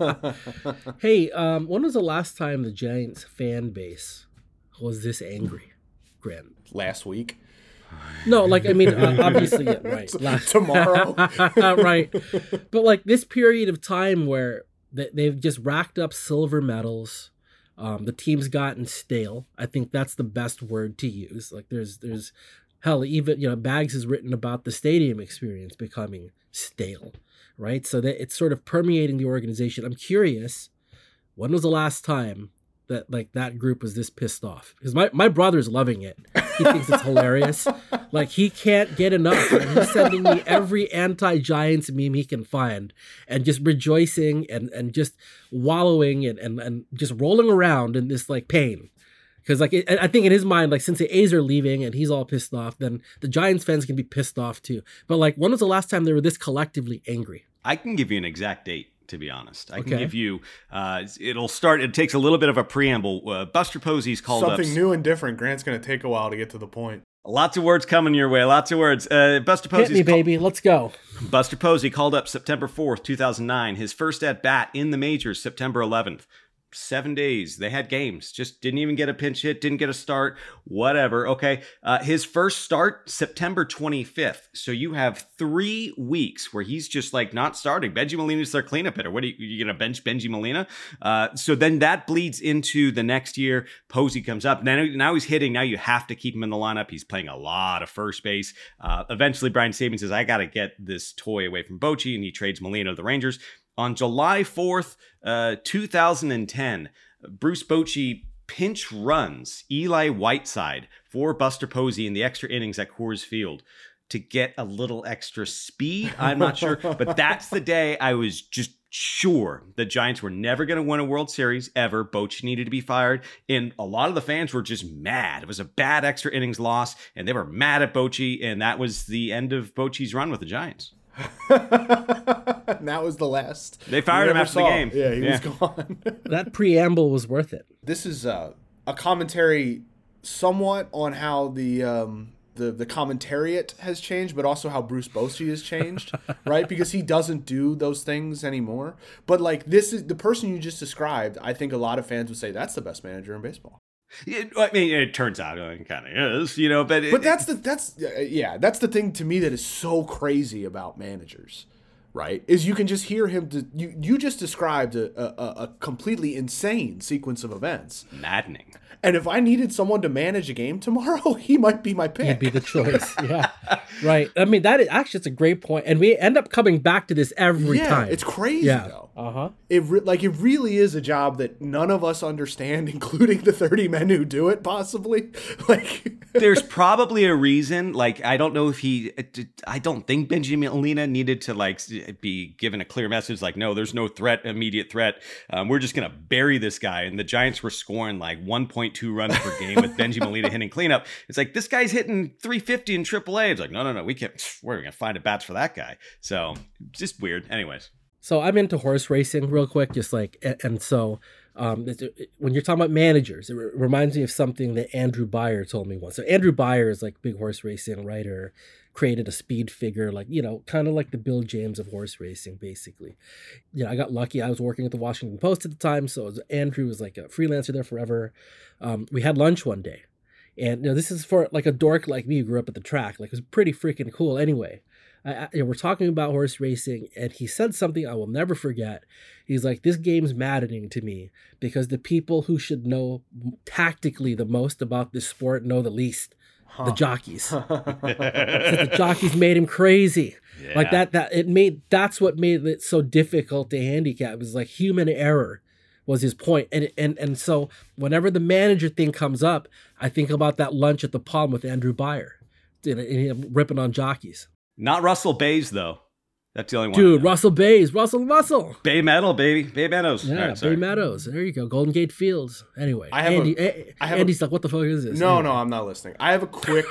Hey, um, when was the last time the Giants fan base was this angry, Grant? Last week. No, like, I mean, uh, obviously, yeah, right. Last, Tomorrow. Right. But like this period of time where they, they've just racked up silver medals. Um, the team's gotten stale. I think that's the best word to use. Like there's, there's hell, even, you know, Bags has written about the stadium experience becoming stale, right? So that it's sort of permeating the organization. I'm curious, when was the last time that like that group was this pissed off? Because my, my brother's loving it. He thinks it's hilarious. Like he can't get enough. And he's sending me every anti-Giants meme he can find and just rejoicing and, and just wallowing and, and, and just rolling around in this like pain. Because like it, I think in his mind, like since the A's are leaving and he's all pissed off, then the Giants fans can be pissed off too. But like when was the last time they were this collectively angry? I can give you an exact date, to be honest. I Okay. can give you, uh, it'll start, it takes a little bit of a preamble. Uh, Buster Posey's called Something up. new and different. Grant's going to take a while to get to the point. Lots of words coming your way. Lots of words. Uh, Buster Posey. Hit me, baby. Let's go. Buster Posey called up September fourth, two thousand nine. His first at bat in the majors, September eleventh. Seven days. They had games. Just didn't even get a pinch hit. Didn't get a start. Whatever. Okay. Uh, his first start, September twenty-fifth. So you have three weeks where he's just like not starting. Benji Molina's their cleanup hitter. What are you, you going to bench Benji Molina? Uh, so then that bleeds into the next year. Posey comes up. Now, now he's hitting. Now you have to keep him in the lineup. He's playing a lot of first base. Uh, eventually, Brian Sabean says, I got to get this toy away from Bochy, and he trades Molina to the Rangers. On July fourth, uh, two thousand ten, Bruce Bochy pinch runs Eli Whiteside for Buster Posey in the extra innings at Coors Field to get a little extra speed. I'm not sure, but that's the day I was just sure the Giants were never going to win a World Series ever. Bochy needed to be fired, and a lot of the fans were just mad. It was a bad extra innings loss, and they were mad at Bochy, and that was the end of Bochy's run with the Giants. And that was the last. They fired him after saw. the game. Yeah, he yeah. was gone. That preamble was worth it. This is uh, a commentary somewhat on how the um, the the commentariat has changed, but also how Bruce Bochy has changed, right? Because he doesn't do those things anymore. But like this is the person you just described. I think a lot of fans would say that's the best manager in baseball. It, I mean, it turns out it kind of is, you know. But it, but that's the that's yeah that's the thing to me that is so crazy about managers, right? Is you can just hear him. To, you you just described a, a a completely insane sequence of events, maddening. And if I needed someone to manage a game tomorrow, he might be my pick. He'd be the choice. Yeah, right. I mean, that is actually it's a great point, and we end up coming back to this every yeah, time. It's crazy yeah. though. Uh huh. It re- like it really is a job that none of us understand, including the thirty men who do it. Possibly, like there's probably a reason. Like I don't know if he. I don't think Benji Molina needed to like be given a clear message. Like no, there's no threat, immediate threat. Um, we're just gonna bury this guy. And the Giants were scoring like one point two runs per game with Benji Molina hitting cleanup. It's like this guy's hitting three fifty in triple A. It's like no, no, no, we can't. We're gonna find a bats for that guy. So just weird. Anyways. So I'm into horse racing real quick, just like, and, and so um, it, it, when you're talking about managers, it re- reminds me of something that Andrew Beyer told me once. So Andrew Beyer is like a big horse racing writer, created a speed figure, like, you know, kind of like the Bill James of horse racing, basically. You know, I got lucky. I was working at the Washington Post at the time. So was, Andrew was like a freelancer there forever. Um, we had lunch one day. And, you know, this is for like a dork like me who grew up at the track. Like, it was pretty freaking cool anyway. I, I, you know, we're talking about horse racing, and he said something I will never forget. He's like, this game's maddening to me because the people who should know tactically the most about this sport know the least. Huh. The jockeys. The jockeys made him crazy. Yeah. Like that, that it made, that's what made it so difficult to handicap. It was like human error was his point. And, and, and so whenever the manager thing comes up, I think about that lunch at the Palm with Andrew Beyer and, and him ripping on jockeys. Not Russell Bays, though. That's the only one. Dude, Russell Bays. Russell Russell. Bay Meadow, baby. Bay Meadows. Yeah, right, Bay Meadows. There you go. Golden Gate Fields. Anyway, I have Andy, a, I have Andy's a, like, what the fuck is this? No, anyway. no, I'm not listening. I have a quick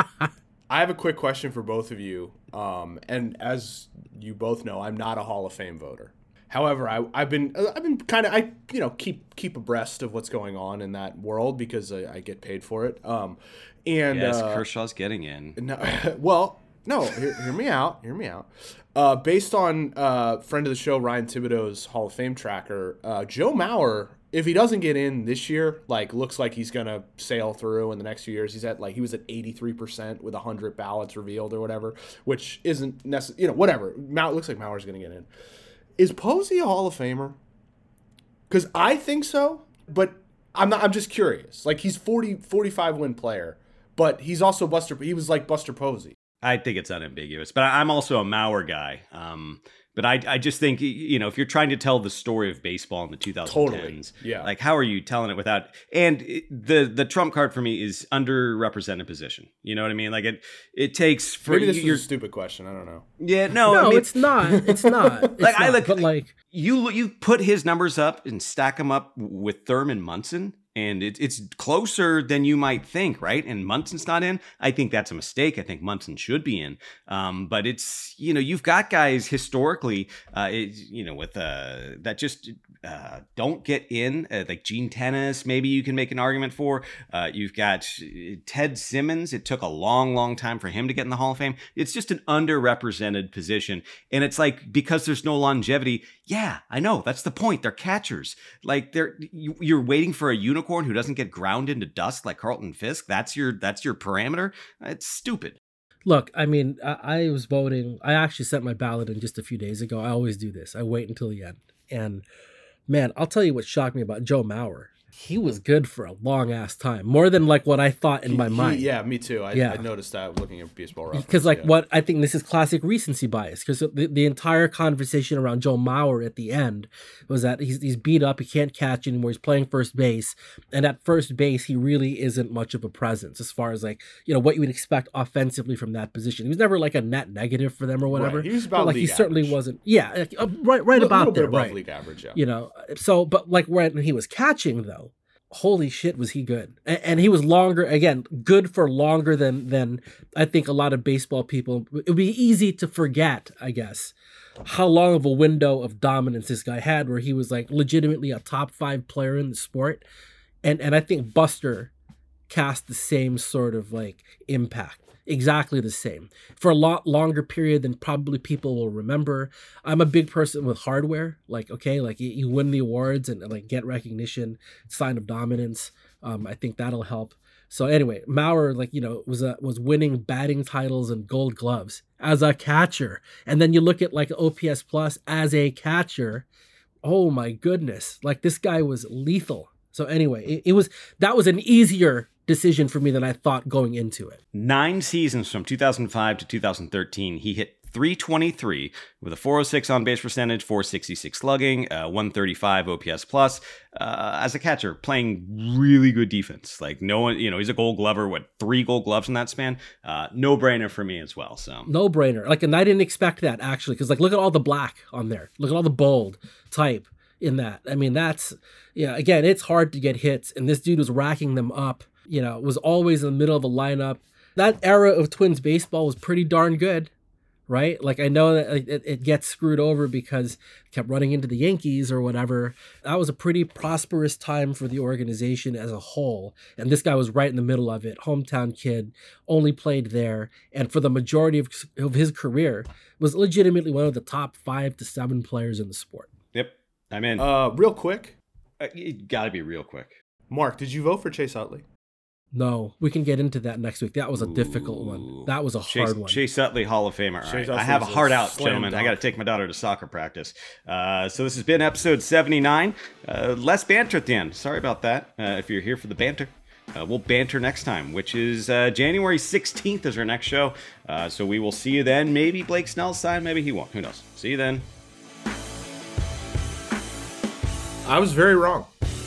I have a quick question for both of you. Um, and as you both know, I'm not a Hall of Fame voter. However, I, I've been I've been kind of I you know keep keep abreast of what's going on in that world because I, I get paid for it. Um, and yes, uh, Kershaw's getting in. No, well. No, hear, hear me out. Hear me out. Uh, based on uh, friend of the show Ryan Thibodeau's Hall of Fame tracker, uh, Joe Mauer, if he doesn't get in this year, like looks like he's gonna sail through in the next few years. He's at like he was at eighty-three percent with a hundred ballots revealed or whatever, which isn't necessary. You know, whatever. Mauer looks like Mauer's gonna get in. Is Posey a Hall of Famer? Because I think so, but I'm not. I'm just curious. Like he's forty, forty-five win player, but he's also Buster. He was like Buster Posey. I think it's unambiguous, but I'm also a Mauer guy. Um, but I, I just think, you know, if you're trying to tell the story of baseball in the twenty tens, totally. Yeah. Like how are you telling it without? And it, the the trump card for me is underrepresented position. You know what I mean? Like it it takes for maybe this your is a stupid question. I don't know. Yeah, no, no, I mean, it's not. It's not. It's like not, I look, but like you you put his numbers up and stack them up with Thurman Munson. And it, it's closer than you might think, right? And Munson's not in. I think that's a mistake. I think Munson should be in. Um, but it's, you know, you've got guys historically, uh, it, you know, with uh, that just uh, don't get in, uh, like Gene Tennis, maybe you can make an argument for. Uh, you've got Ted Simmons. It took a long, long time for him to get in the Hall of Fame. It's just an underrepresented position. And it's like, because there's no longevity, yeah, I know. That's the point. They're catchers. Like they're you, you're waiting for a unicorn who doesn't get ground into dust like Carlton Fisk. That's your that's your parameter. It's stupid. Look, I mean, I, I was voting. I actually sent my ballot in just a few days ago. I always do this. I wait until the end. And man, I'll tell you what shocked me about Joe Mauer. He was good for a long ass time, more than like what I thought in He- my he- mind. yeah, me too. I, Yeah. I noticed that looking at Baseball Reference. Because like yeah. what I think this is classic recency bias, because the, the entire conversation around Joe Mauer at the end was that he's, he's beat up, he can't catch anymore, he's playing first base, and at first base he really isn't much of a presence as far as like, you know, what you would expect offensively from that position. He was never like a net negative for them or whatever. Right. He was but, about like he league certainly average. wasn't. Yeah, like, uh, right, right Little- about little bit there, above right. league average, yeah. You know, so but like when he was catching though. Holy shit, was he good? And, and he was longer, again, good for longer than than I think a lot of baseball people. It would be easy to forget, I guess, how long of a window of dominance this guy had, where he was like legitimately a top five player in the sport. And and I think Buster cast the same sort of like impact. Exactly the same for a lot longer period than probably people will remember. I'm a big person with hardware. Like, okay, like you, you win the awards and, and like get recognition, sign of dominance. Um, I think that'll help. So anyway, Mauer, like, you know, was a, was winning batting titles and gold gloves as a catcher. And then you look at like O P S plus as a catcher. Oh my goodness. Like this guy was lethal. So anyway, it, it was, that was an easier decision for me than I thought going into it. Nine seasons from two thousand five to two thousand thirteen, he hit three twenty-three with a four oh six on base percentage, four sixty-six slugging, uh, one thirty-five O P S plus. Uh, as a catcher, playing really good defense. Like no one, you know, he's a Gold Glover. What, three Gold Gloves in that span? Uh, no brainer for me as well. So no brainer. Like, and I didn't expect that actually, because like look at all the black on there. Look at all the bold type in that. I mean, that's yeah. Again, it's hard to get hits, and this dude was racking them up. You know, was always in the middle of a lineup. That era of Twins baseball was pretty darn good, right? Like I know that it, it gets screwed over because it kept running into the Yankees or whatever. That was a pretty prosperous time for the organization as a whole. And this guy was right in the middle of it. Hometown kid, only played there. And for the majority of, of his career, was legitimately one of the top five to seven players in the sport. Yep, I'm in. Uh, real quick. Uh, you gotta be real quick. Mark, did you vote for Chase Utley? No, we can get into that next week. That was a difficult one. That was a Chase, hard one. Chase Utley, Hall of Famer. All Chase right. I Utley's have a a heart out, slam gentlemen. I dunk. got to take my daughter to soccer practice. Uh, so this has been episode seventy-nine. Uh, less banter at the end. Sorry about that. Uh, if you're here for the banter. Uh, we'll banter next time, which is uh, January sixteenth is our next show. Uh, so we will see you then. Maybe Blake Snell's signed, maybe he won't. Who knows? See you then. I was very wrong.